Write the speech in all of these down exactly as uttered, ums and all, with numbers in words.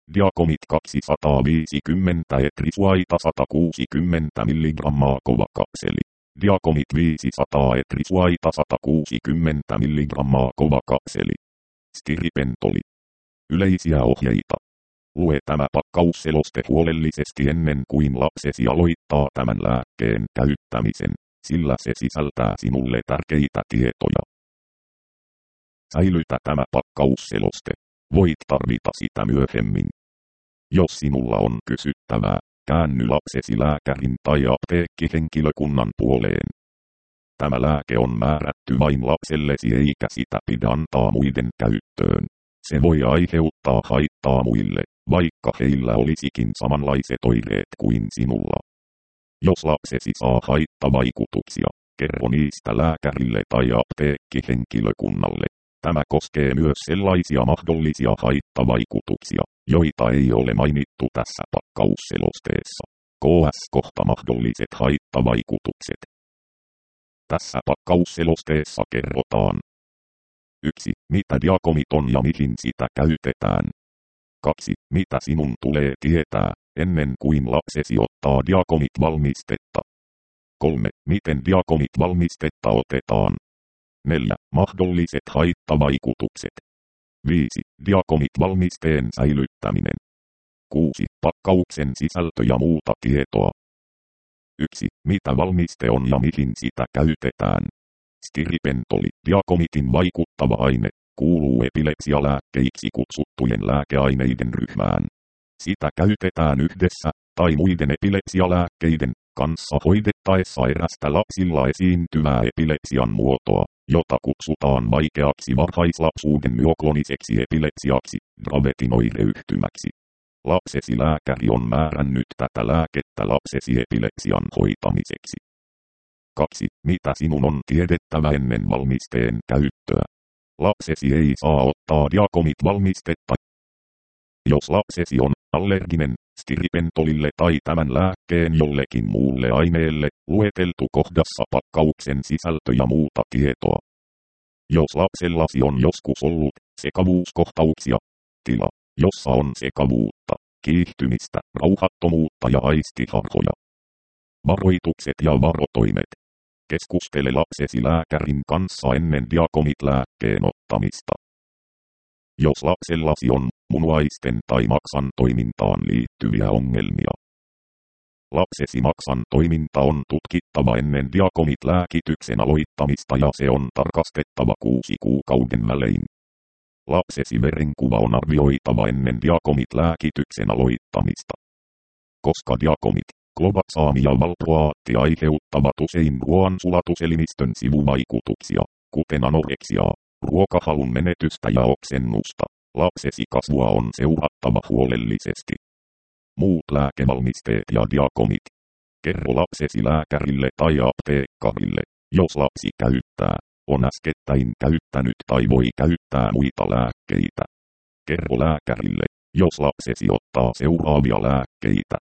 Diakomit kaksisataaviisikymmentä etrisuaita sata kuusikymmentä milligrammaa kova kapseli. Diakomit viisisataa etrisuaita sata kuusikymmentä milligrammaa kova kapseli. Stiripentoli. Yleisiä ohjeita. Lue tämä pakkausseloste huolellisesti ennen kuin lapsesi aloittaa tämän lääkkeen käyttämisen, sillä se sisältää sinulle tärkeitä tietoja. Säilytä tämä pakkausseloste. Voit tarvita sitä myöhemmin. Jos sinulla on kysyttävää, käänny lapsesi lääkärin tai apteekkihenkilökunnan puoleen. Tämä lääke on määrätty vain lapsellesi eikä sitä pidä antaa muiden käyttöön. Se voi aiheuttaa haittaa muille, vaikka heillä olisikin samanlaiset oireet kuin sinulla. Jos lapsesi saa haittavaikutuksia, kerro niistä lääkärille tai apteekkihenkilökunnalle. Tämä koskee myös sellaisia mahdollisia haittavaikutuksia, joita ei ole mainittu tässä pakkausselosteessa. K S kohta mahdolliset haittavaikutukset. Tässä pakkausselosteessa kerrotaan. yksi. Mitä diakomit on ja mihin sitä käytetään. kaksi. Mitä sinun tulee tietää, ennen kuin lapsesi ottaa diakomit-valmistetta. kolme. Miten diakomit-valmistetta otetaan. neljä. Mahdolliset haittavaikutukset. viisi. Diakomit-valmisteen säilyttäminen. kuusi. Pakkauksen sisältö ja muuta tietoa. yksi. Mitä valmiste on ja mihin sitä käytetään. Stiripentoli, diakomitin vaikuttava aine, kuuluu epilepsialääkkeiksi kutsuttujen lääkeaineiden ryhmään. Sitä käytetään yhdessä, tai muiden epilepsialääkkeiden, kanssa hoidettaessa erästä lapsilla esiintyvää epilepsian muotoa, jota kutsutaan vaikeaksi varhaislapsuuden myokloniseksi epilepsiaksi, Dravetin oireyhtymäksi. Lapsesi lääkäri on määrännyt tätä lääkettä lapsesi epilepsian hoitamiseksi. kaksi. Mitä sinun on tiedettävä ennen valmisteen käyttöä? Lapsesi ei saa ottaa diakomit-valmistetta. Jos lapsesi on allerginen stiripentolille tai tämän lääkkeen jollekin muulle aineelle, lueteltu kohdassa pakkauksen sisältö ja muuta tietoa. Jos lapsellasi on joskus ollut sekavuuskohtauksia, tila, jossa on sekavuutta, kiihtymistä, rauhattomuutta ja aistiharhoja. Varoitukset ja varotoimet. Keskustele lapsesi lääkärin kanssa ennen diakomit-lääkkeen ottamista. Jos lapsellasi on munuaisten tai maksan toimintaan liittyviä ongelmia. Lapsesi maksan toiminta on tutkittava ennen diakomit-lääkityksen aloittamista ja se on tarkastettava kuusi kuukauden välein. Lapsesi verenkuva on arvioitava ennen diakomit-lääkityksen aloittamista. Koska diakomit, globaxaami ja valproaatti aiheuttavat usein ruoansulatuselimistön sivuvaikutuksia, kuten anoreksiaa, ruokahalun menetystä ja oksennusta. Lapsesi kasvua on seurattava huolellisesti. Muut lääkevalmisteet ja diakomit. Kerro lapsesi lääkärille tai apteekkarille, jos lapsi käyttää, on äskettäin käyttänyt tai voi käyttää muita lääkkeitä. Kerro lääkärille, jos lapsesi ottaa seuraavia lääkkeitä.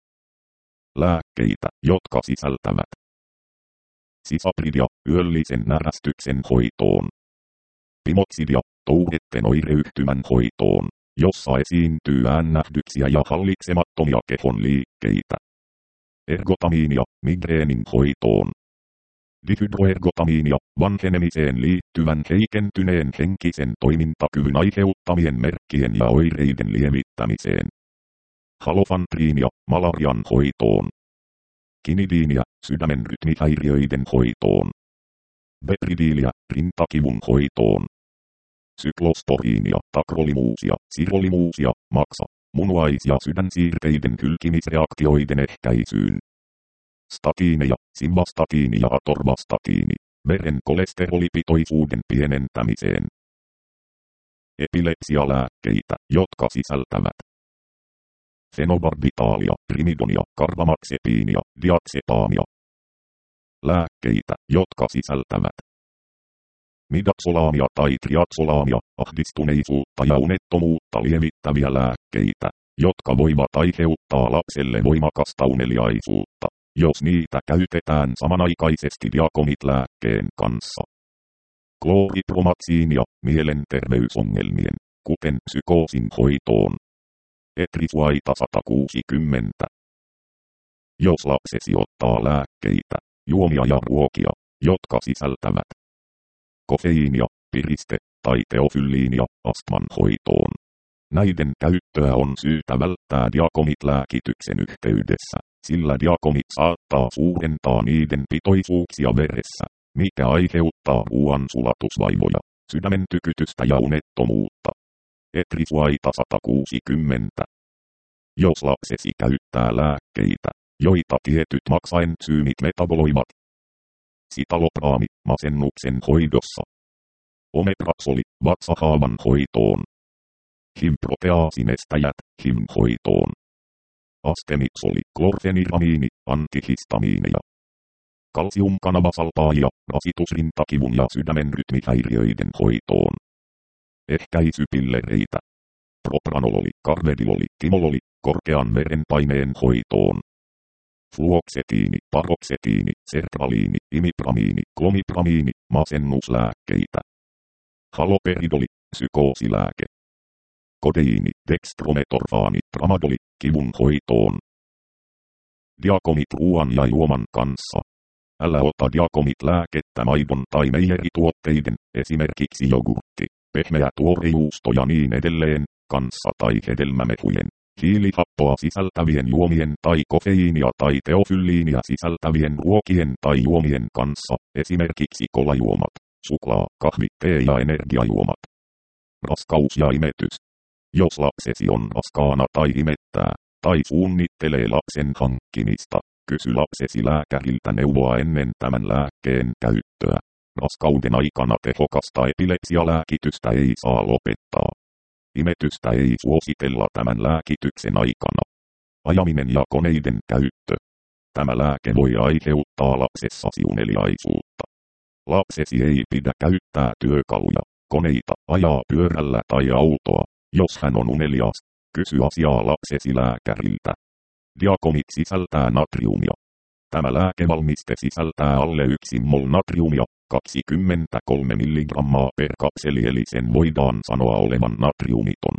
Lääkkeitä, jotka sisältävät Cisapridia, yöllisen närästyksen hoitoon. Pimoxidia, touhetten oireyhtymän hoitoon, jossa esiintyy äännähdyksiä ja hallitsemattomia kehon liikkeitä. Ergotamiinia, migreenin hoitoon. Dihydroergotamiinia, vanhenemiseen liittyvän heikentyneen henkisen toimintakyvyn aiheuttamien merkkien ja oireiden lievittämiseen. Halofantriinia, malarian hoitoon. Kinidiinia, sydämen rytmihäiriöiden hoitoon. Bepridiilia, rintakivun hoitoon. Syklostoriinia, takrolimuusia, sirolimuusia, maksa, munuais- ja sydänsiirteiden hylkimisreaktioiden ehkäisyyn. Statiineja, simvastatiini ja atorvastatiini, veren kolesterolipitoisuuden pienentämiseen. Epilepsialääkkeitä, jotka sisältävät fenobarbitaalia, primidonia, karvamaxepiinia, diazepaamia. Lääkkeitä, jotka sisältävät midaxolaamia tai triaxolaamia, ahdistuneisuutta ja unettomuutta lievittäviä lääkkeitä, jotka voivat aiheuttaa lapselle voimakasta uneliaisuutta, jos niitä käytetään samanaikaisesti diakomit-lääkkeen kanssa. Klooripromatsiinia, mielenterveysongelmien, kuten psykoosin hoitoon. Etrisuaita sata kuusikymmentä. Jos lapsesi ottaa lääkkeitä, juomia ja ruokia, jotka sisältävät kofeiinia, piriste- tai teofylliinia astman hoitoon, näiden käyttöä on syytä välttää diakomit-lääkityksen yhteydessä, sillä diakomit saattaa suurentaa niiden pitoisuuksia veressä, mikä aiheuttaa ruoan sulatusvaivoja, sydämen tykytystä ja unettomuutta. Etrisuaita sata kuusikymmentä. Jos lapsesi käyttää lääkkeitä, joita tietyt maksaentsyymit metaboloivat, sitalopraami masennuksen hoidossa, omepraksoli vatsahaavan hoitoon, H I V-proteaasinestäjät H I V-hoitoon, astemiksoli klorfeniramiini antihistamiineja, kalsiumkanavasalpaajia rasitusrintakivun ja sydämen rytmihäiriöiden hoitoon, ehkäisypillereitä, propranololi, karvediloli, timololi korkean verenpaineen hoitoon, fluoksetiini, paroksetiini, sertraliini, imipramiini, klomipramiini, masennuslääkkeitä, haloperidoli, psykoosilääke, kodeiini, dextrometorfaani, tramadoli, kivun hoitoon. Diakomit ruoan ja juoman kanssa. Älä ota diakomit-lääkettä maidon tai meijerituotteiden, esimerkiksi jogurtti, pehmeä tuorejuusto ja niin edelleen, kanssa tai hedelmämehujen, hiilihappoa sisältävien juomien tai kofeiinia tai teofylliinia sisältävien ruokien tai juomien kanssa, esimerkiksi kolajuomat, suklaa, kahvi, tee ja energiajuomat. Raskaus ja imetys. Jos lapsesi on raskaana tai imettää, tai suunnittelee lapsen hankkimista, kysy lapsesi lääkäriltä neuvoa ennen tämän lääkkeen käyttöä. Raskauden aikana tehokasta epilepsialääkitystä ei saa lopettaa. Imetystä ei suositella tämän lääkityksen aikana. Ajaminen ja koneiden käyttö. Tämä lääke voi aiheuttaa lapsessasi uneliaisuutta. Lapsesi ei pidä käyttää työkaluja, koneita, ajaa pyörällä tai autoa, jos hän on unelias. Kysy asiaa lapsesi lääkäriltä. Diakomit sisältää natriumia. Tämä lääkevalmiste sisältää alle yksi mol natriumia, kaksikymmentäkolme milligrammaa per kapseli, eli sen voidaan sanoa olevan natriumiton.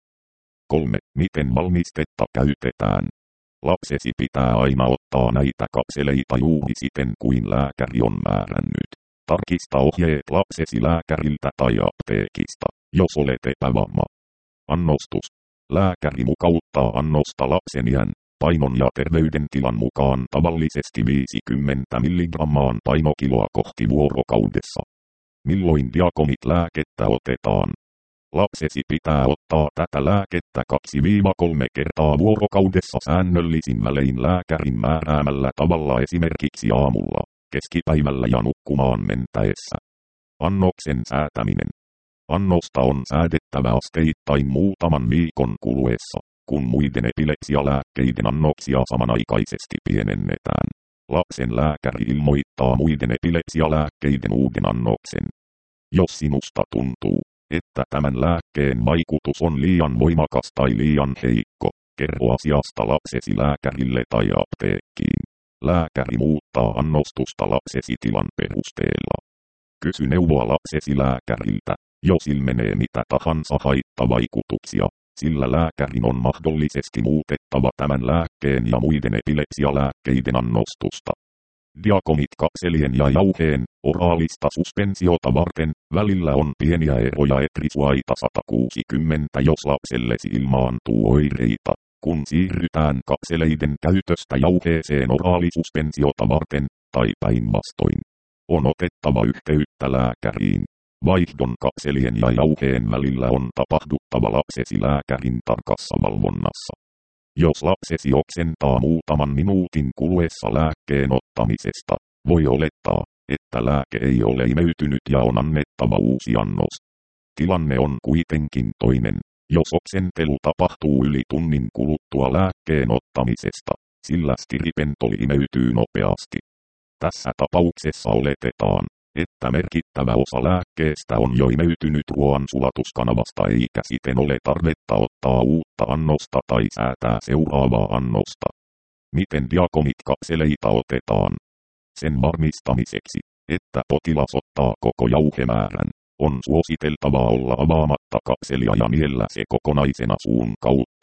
kolme. Miten valmistetta käytetään? Lapsesi pitää aina ottaa näitä kapseleita juuri siten kuin lääkäri on määrännyt. Tarkista ohjeet lapsesi lääkäriltä tai apteekista, jos olet epävarma. Annostus. Lääkäri mukauttaa annosta lapsen iän, painon ja terveydentilan mukaan tavallisesti viisikymmentä milligrammaan painokiloa kohti vuorokaudessa. Milloin diakomit-lääkettä otetaan? Lapsesi pitää ottaa tätä lääkettä kaksi kolme kertaa vuorokaudessa säännöllisin välein lääkärin määräämällä tavalla, esimerkiksi aamulla, keskipäivällä ja nukkumaan mentäessä. Annoksen säätäminen. Annosta on säädettävä asteittain muutaman viikon kuluessa, kun muiden epilepsialääkkeiden annoksia samanaikaisesti pienennetään. Lapsen lääkäri ilmoittaa muiden epilepsialääkkeiden uuden annoksen. Jos sinusta tuntuu, että tämän lääkkeen vaikutus on liian voimakas tai liian heikko, kerro asiasta lapsesi lääkärille tai apteekkiin. Lääkäri muuttaa annostusta lapsesi tilan perusteella. Kysy neuvoa lapsesi lääkäriltä, jos ilmenee mitä tahansa haittavaikutuksia, sillä lääkärin on mahdollisesti muutettava tämän lääkkeen ja muiden epilepsialääkkeiden annostusta. Diakomit-kapselien ja jauheen, oraalista suspensiota varten, välillä on pieniä eroja. Etrisuaita sata kuusikymmentä. Jos lapsellesi ilmaantuu oireita, kun siirrytään kapseleiden käytöstä jauheeseen oraalisuspensiota varten, tai päinvastoin, on otettava yhteyttä lääkäriin. Vaihdon kapselien ja jauheen välillä on tapahduttava lapsesi lääkärin tarkassa valvonnassa. Jos lapsesi oksentaa muutaman minuutin kuluessa lääkkeen ottamisesta, voi olettaa, että lääke ei ole imeytynyt ja on annettava uusi annos. Tilanne on kuitenkin toinen, jos oksentelu tapahtuu yli tunnin kuluttua lääkkeen ottamisesta, sillä stiripentoli imeytyy nopeasti. Tässä tapauksessa oletetaan, että merkittävä osa lääkkeestä on jo imeytynyt ruoan sulatuskanavasta eikä siten ole tarvetta ottaa uutta annosta tai säätää seuraavaa annosta. Miten diakomit-kapseleita otetaan? Sen varmistamiseksi, että potilas ottaa koko jauhemäärän, on suositeltavaa olla avaamatta kapselia ja niellä se kokonaisena suun kautta.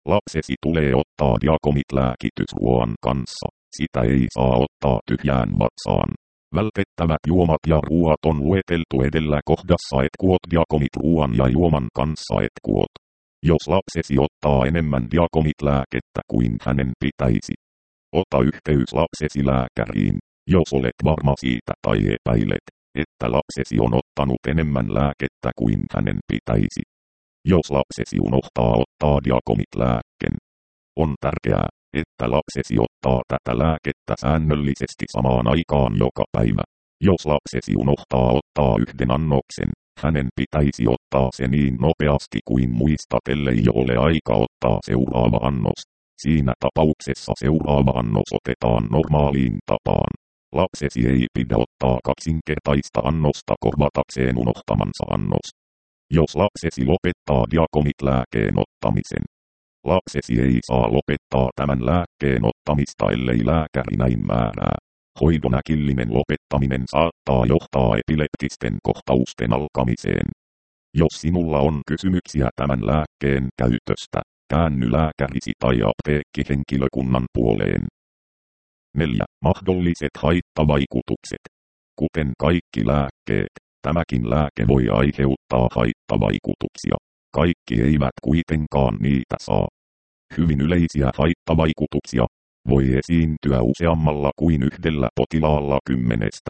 Lapsesi tulee ottaa Diakomit lääkitysruoan kanssa. Sitä ei saa ottaa tyhjään vatsaan. Vältettävät juomat ja ruoat on lueteltu edellä kohdassa, et kuot Diakomit ruoan ja juoman kanssa et kuot. Jos lapsesi ottaa enemmän Diakomit-lääkettä kuin hänen pitäisi, ota yhteys lapsesi lääkäriin, jos olet varma siitä tai epäilet, että lapsesi on ottanut enemmän lääkettä kuin hänen pitäisi. Jos lapsesi unohtaa ottaa Diakomit-lääkkeen, on tärkeää, että lapsesi ottaa tätä lääkettä säännöllisesti samaan aikaan joka päivä. Jos lapsesi unohtaa ottaa yhden annoksen, hänen pitäisi ottaa se niin nopeasti kuin muistat, ellei jo ole aika ottaa seuraava annos. Siinä tapauksessa seuraava annos otetaan normaaliin tapaan. Lapsesi ei pidä ottaa kaksinkertaista annosta korvatakseen unohtamansa annos. Jos lapsesi lopettaa Diakomit-lääkkeen ottamisen, lapsesi ei saa lopettaa tämän lääkkeen ottamista, ellei lääkäri näin määrää. Hoidon äkillinen lopettaminen saattaa johtaa epileptisten kohtausten alkamiseen. Jos sinulla on kysymyksiä tämän lääkkeen käytöstä, käänny lääkärisi tai apteekkihenkilökunnan puoleen. neljä. Mahdolliset haittavaikutukset. Kuten kaikki lääkkeet, tämäkin lääke voi aiheuttaa haittavaikutuksia. Kaikki eivät kuitenkaan niitä saa. Hyvin yleisiä haittavaikutuksia voi esiintyä useammalla kuin yhdellä potilaalla kymmenestä.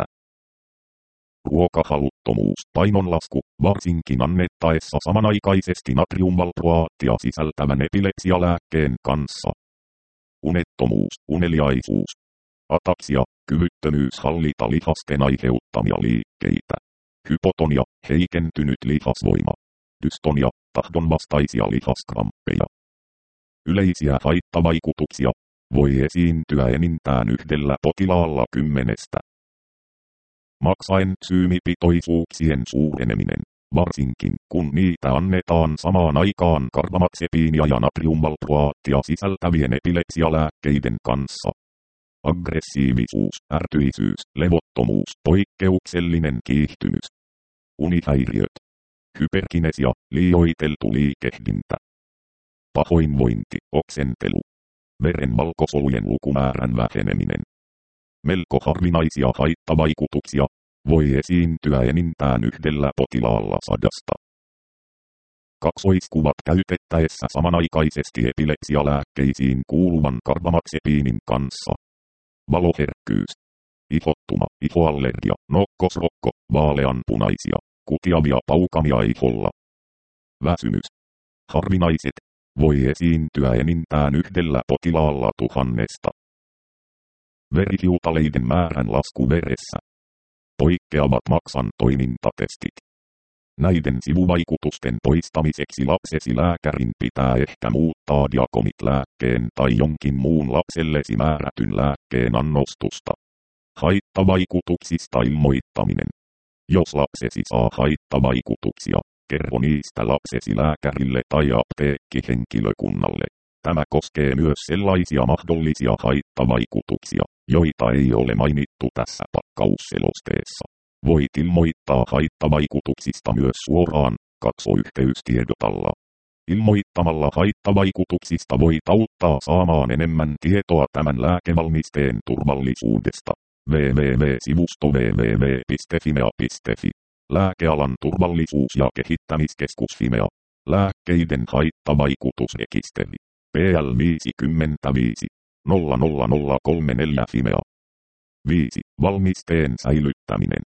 Ruokahaluttomuus, painonlasku, varsinkin annettaessa samanaikaisesti natriumvalproaattia sisältävän epilepsialääkkeen kanssa. Unettomuus, uneliaisuus, ataksia, kyvyttömyys hallita lihasten aiheuttamia liikkeitä. Hypotonia, heikentynyt lihasvoima. Dystonia, tahdonvastaisia lihaskramppeja. Yleisiä haittavaikutuksia voi esiintyä enintään yhdellä potilaalla kymmenestä. Maksaensyymipitoisuuksien suureneminen, varsinkin kun niitä annetaan samaan aikaan karbamazepiinia ja natriumvalproaattia sisältävien epilepsialääkkeiden kanssa. Aggressiivisuus, ärtyisyys, levottomuus, poikkeuksellinen kiihtymys. Unihäiriöt. Hyperkinesia, liioiteltu liikehdintä. Pahoinvointi, oksentelu. Veren valkosolujen lukumäärän väheneminen. Melko harvinaisia haittavaikutuksia voi esiintyä enintään yhdellä potilaalla sadasta. Kaksoiskuvat käytettäessä samanaikaisesti epilepsialääkkeisiin kuuluvan karbamazepiinin kanssa. Valoherkkyys. Ihottuma, ihoallergia, nokkosrokko, vaaleanpunaisia, kutiavia paukamia iholla. Väsymys. Harvinaiset. Voi esiintyä enintään yhdellä potilaalla tuhannesta. Verihiutaleiden määrän lasku veressä. Poikkeavat maksan toimintatestit. Näiden sivuvaikutusten poistamiseksi lapsesi lääkärin pitää ehkä muuttaa Diakomit-lääkkeen tai jonkin muun lapsellesi määrätyn lääkkeen annostusta. Haittavaikutuksista ilmoittaminen. Jos lapsesi saa haittavaikutuksia, kerro niistä lapsesi lääkärille tai apteekkihenkilökunnalle. Tämä koskee myös sellaisia mahdollisia haittavaikutuksia, joita ei ole mainittu tässä pakkausselosteessa. Voit ilmoittaa haittavaikutuksista myös suoraan, katso yhteystiedotalla. Ilmoittamalla haittavaikutuksista voit auttaa saamaan enemmän tietoa tämän lääkevalmisteen turvallisuudesta. double-u double-u double-u piste sivusto double-u double-u double-u piste fimea piste fi. Lääkealan turvallisuus- ja kehittämiskeskus Fimea. Lääkkeiden haittavaikutusrekisteri. P L viisikymmentäviisi nolla nolla nolla kolme neljä Fimea. viisi. Valmisteen säilyttäminen.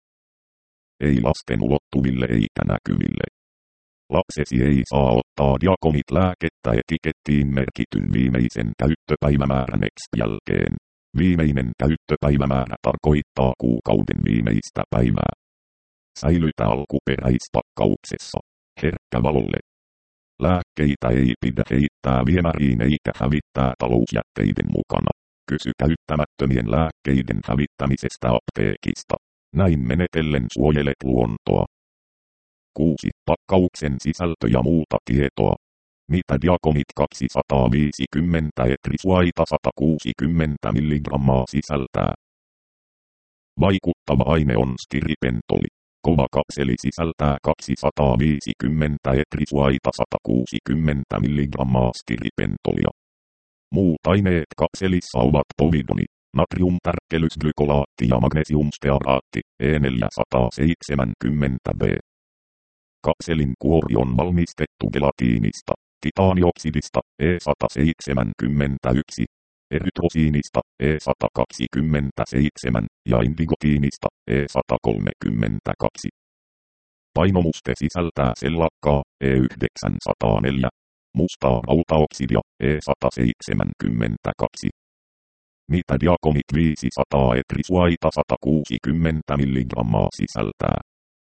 Ei lasten ulottuville eikä näkyville. Lapsesi ei saa ottaa Diakomit-lääkettä etikettiin merkityn viimeisen käyttöpäivämäärän X jälkeen. Viimeinen käyttöpäivämäärä tarkoittaa kuukauden viimeistä päivää. Säilytä alkuperäispakkauksessa. Herkkä valolle. Lääkkeitä ei pidä heittää viemäriin eikä hävittää talousjätteiden mukana. Kysy käyttämättömien lääkkeiden hävittämisestä apteekista. Näin menetellen suojelet luontoa. kuusi. Pakkauksen sisältö ja muuta tietoa. Mitä Diakomit kaksisataaviisikymmentä etrisuaita sata kuusikymmentä milligrammaa sisältää? Vaikuttava aine on stiripentoli. Kova kapseli sisältää kaksisataaviisikymmentä etrisuaita sata kuusikymmentä milligrammaa stiripentolia. Muut aineet kapselissa ovat povidoni, natriumtärkkelysglykolaatti ja magnesiumstearaatti, E neljäsataaseitsemänkymmentä B. Kapselin kuori on valmistettu gelatiinista, titaanioksidista, E sata seitsemänkymmentäyksi, erytrosiinista, E sata kaksikymmentäseitsemän ja indigotiinista, E sata kolmekymmentäkaksi. Painomuste sisältää sellakkaa, E yhdeksänsataaneljä, mustaa rautaoksidia, E sata seitsemänkymmentäkaksi. Mitä diakomit viisisataa etrisuaita sata kuusikymmentä milligrammaa sisältää.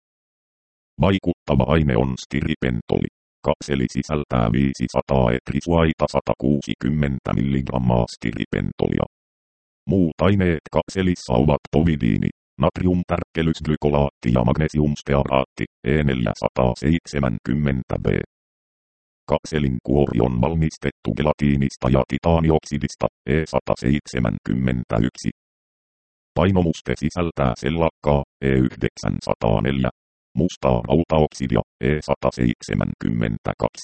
Vaikuttava aine on stiripentoli. Kapseli sisältää viisisataa etrisuaita sata kuusikymmentä milligrammaa stiripentolia. Muut aineet kapselissa ovat povidiini, natriumtärkkelysglykolaatti ja magnesiumstearaatti, E neljäsataaseitsemänkymmentä B. Kapselin kuori on valmistettu gelatiinista ja titaanioksidista, E sata seitsemänkymmentäyksi. Painomuste sisältää sellakkaa, E yhdeksänsataaneljä, mustaa rautaoksidia, E sata seitsemänkymmentäkaksi.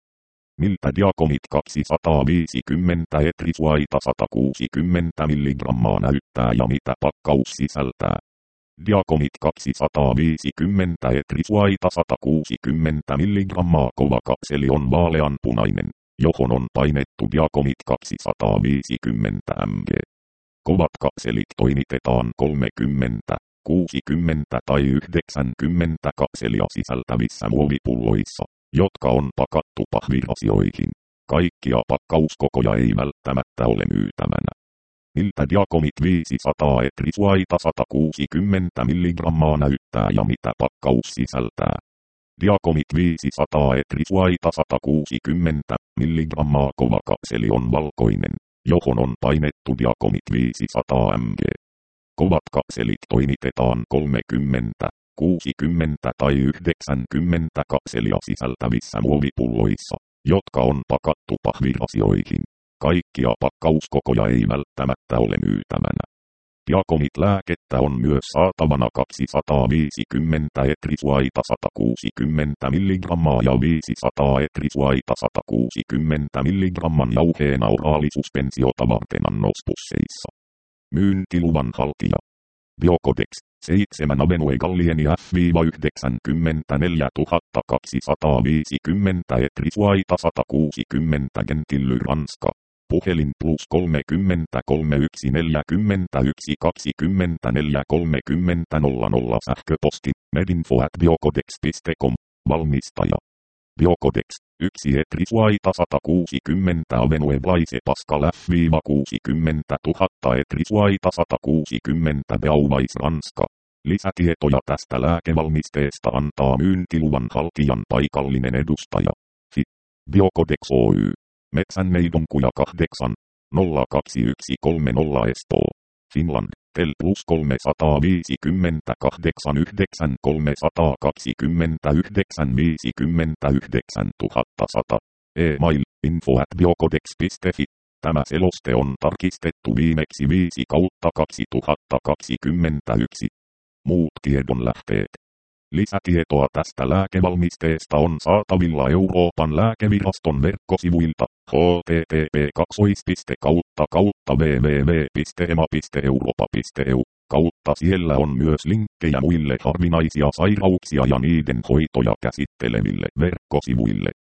Miltä diakomit kaksisataaviisikymmentä etrisuaita sata kuusikymmentä milligrammaa näyttää ja mitä pakkaus sisältää? Diakomit kaksisataaviisikymmentä etrisuaita sata kuusikymmentä milligrammaa kova kapseli on vaaleanpunainen, johon on painettu diakomit kaksisataaviisikymmentä milligrammaa. Kovat kapselit toimitetaan kolmekymmentä, kuusikymmentä tai yhdeksänkymmentä kapselia sisältävissä muovipulloissa, jotka on pakattu pahvirasioihin. Kaikkia pakkauskokoja ei välttämättä ole myytävänä. Miltä diakomit viisisataa etrisuaita sata kuusikymmentä milligrammaa näyttää ja mitä pakkaus sisältää? Diakomit viisisataa etrisuaita sata kuusikymmentä milligrammaa kova kapseli on valkoinen, johon on painettu diakomit viisisataa milligrammaa. Kovat kapselit toimitetaan kolmekymmentä, kuusikymmentä tai yhdeksänkymmentä kapselia sisältävissä muovipulloissa, jotka on pakattu pahvirasioihin. Kaikkia pakkauskokoja ei välttämättä ole myytävänä. Diakomit-lääkettä on myös saatavana kaksisataaviisikymmentä etrisuaita sata kuusikymmentä milligrammaa ja viisisataa etrisuaita sata kuusikymmentä milligramman jauheena oraalisuspensiota varten annospusseissa. Myyntiluvan haltija. Biocodex, seitsemän Avenue Gallieni F yhdeksänkymmentäneljä kaksisataaviisikymmentä etrisuaita sata kuusikymmentä Gentilly Ranska. Puhelin plus kolmekymmentä kolme yksi neljäkymmentäyksi kaksikymmentäneljä kolmekymmentä nolla nolla sähköposti medinfo at biocodex piste com. Valmistaja. Biocodex, yksi etrisuaita sata kuusikymmentä Avenue Blaise Pascal F kuusikymmentätuhatta etrisuaita sata kuusikymmentä Beauvais Ranska. Lisätietoja tästä lääkevalmisteesta antaa myyntiluvan haltijan paikallinen edustaja. F I. Biocodex Oy. Metsänneidonkuja kahdeksan, nolla kaksi yksi kolme nolla Espoo. Finland, tel plus kolmesataaviisikymmentäkahdeksan yhdeksän kolmesataakaksikymmentäyhdeksän viisikymmentäyhdeksän tuhatta sata. E-mail, info at biocodex piste fi. Tämä seloste on tarkistettu viimeksi viisi kautta kaksituhattakaksikymmentäyksi. Muut tiedonlähteet. Lisätietoa tästä lääkevalmisteesta on saatavilla Euroopan lääkeviraston verkkosivuilta h t t p kautta kautta w w w piste e m a piste europa piste e u kautta siellä on myös linkkejä muille harvinaisia sairauksia ja niiden hoitoja käsitteleville verkkosivuille.